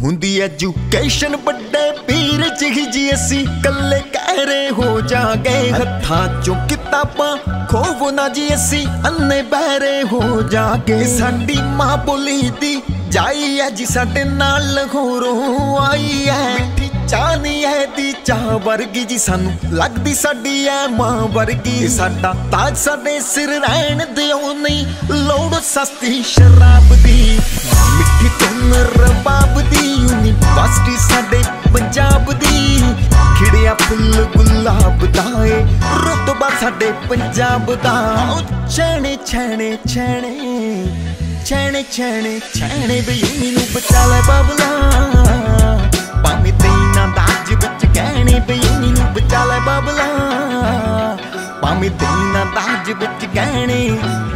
ਹੁੰਦੀ ਐਜੂਕੇਸ਼ਨ ਵੱਡੇ ਪੀਰ ਜਿਹੀ ਜੀ ਅਸੀਂ ਕੱਲੇ ਕਹਿਰੇ ਹੋ ਜਾਗੇ। ਹੱਥਾਂ ਚੋਂ ਕਿਤਾਬਾਂ ਖੋਵੋ ਨਾ ਜੀ ਅਸੀਂ ਅੰਨੇ ਬਹਿਰੇ ਹੋ ਜਾਗੇ। ਸਾਡੀ ਮਾਂ ਬੋਲੀ ਦੀ ਜਾਈ ਐ ਜੀ ਸਾਡੇ ਨਾਲ ਲਾਹੌਰੋਂ ਆਈ ਐ। ਮਿੱਠੀ ਚਾਹ ਨੀ ਐ ਦੀ ਚਾਹ ਵਰਗੀ ਜੀ ਸਾਨੂੰ ਲੱਗਦੀ ਸਾਡੀ ਐ ਮਾਂ ਵਰਗੀ। ਸਾਡਾ ਤਾਜ ਸਾਡੇ ਸਿਰ ਰਹਿਣ ਦਿਓ ਨਹੀਂ ਲੋੜ ਸਸਤੀ ਸ਼ਰਾਬ ਦੀ। ਮਿੱਠੀ ਧੁਨ ਰਬਾਬ ਦੀ ਯੂਨੀਵਰਸਿਟੀ ਸਾਡੇ ਪੰਜਾਬ ਦੀ। ਖਿੜਿਆ ਫੁੱਲ ਗੁਲਾਬ ਦਾ ਏ ਰੁਤਬਾ ਸਾਡੇ ਪੰਜਾਬ ਦਾ। ਛੈਣੇ ਛੈਣੇ ਛੈਣੇ ਛੈਣੇ ਛੈਣੇ ਛੈਣੇ ਵੇ ਨੂੰ ਬਚਾ ਲੈ ਬਾਬਲਾ। ਭਾਵੇਂ ਤੈਨਾਂ ਦਾਜ ਵਿੱਚ ਗਹਿਣੇ ਵੇ ਨੂੰ ਬਚਾ ਲੈ ਬਾਬਲਾ। ਭਾਵੇਂ ਤੈਨਾਂ ਦਾਜ ਵਿੱਚ ਗਹਿਣੇ।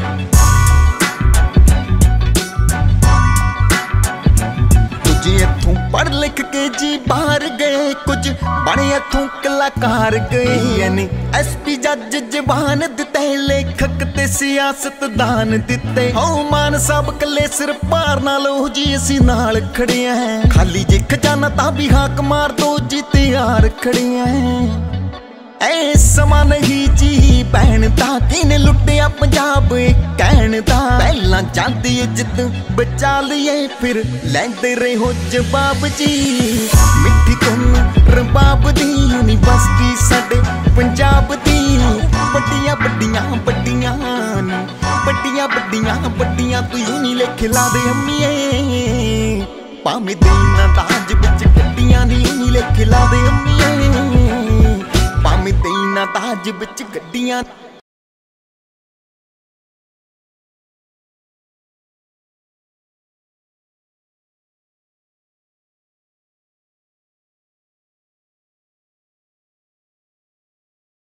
ਇੱਥੋਂ ਪੜ੍ਹ ਲਿਖ ਕੇ ਜੀ ਬਾਹਰ ਗਏ ਕੁਝ ਬਣੇ ਇੱਥੋਂ ਕਲਾਕਾਰ ਗਏ ਨੇ। ਐਸਪੀ ਜੱਜ ਜਵਾਨ ਦਿੱਤੇ ਲੇਖਕ ਤੇ ਸਿਆਸਤਦਾਨ ਦਿੱਤੇ। ਹੋ ਮਾਨ ਸਾਹਿਬ ਕੱਲੇ ਸਿਰ ਭਾਰ ਨਾਲ ਉਹ ਜੀ ਅਸੀਂ ਨਾਲ ਖੜੇ ਆਂ। ਖਾਲੀ ਜੇ ਖਜ਼ਾਨਾ ਤਾਂ ਵੀ ਹਾਕ ਮਾਰ ਦੋ ਜੀ ਤਿਆਰ ਖੜੇ ਆਂ। ਐ ਸਮਾਂ ਨਹੀਂ ਜੀ ਭੈਣ ਦਾ ਕਿਨੇ ਲੁੱਟਿਆ ਪੰਜਾਬ ਕਹਿਣ ਦਾ। ਪਹਿਲਾਂ ਜਾਂਦੀ ਇੱਜ਼ਤ ਬਚਾ ਲਈਏ ਫਿਰ ਲੈਂਦੇ ਰਹੋ ਜਵਾਬ ਜੀ। ਮਿੱਠੀ ਧੁਨ ਰਬਾਬ ਦੀ ਯੂਨੀਵਰਸਿਟੀ ਸਾਡੇ ਪੰਜਾਬ ਦੀ। ਵੱਡੀਆਂ ਵੱਡੀਆਂ ਵੱਡੀਆਂ ਵੱਡੀਆਂ ਵੱਡੀਆਂ ਵੱਡੀਆਂ ਤੂੰ ਨਹੀਂ ਲਿਖ ਲਾ ਦੇ ਅੰਮੀਏ। ਭਾਵੇਂ ਦੇਣਾ ਦਾਜ ਵਿੱਚ ਗੱਡੀਆਂ ਨਹੀਂ ਲਿਖ ਲਾ ਦੇ ਅੰਮੀਏ। ਭਾਵੇਂ ਤੈਨਾਂ ਦਾਜ ਵਿੱਚ ਗੱਡੀਆਂ।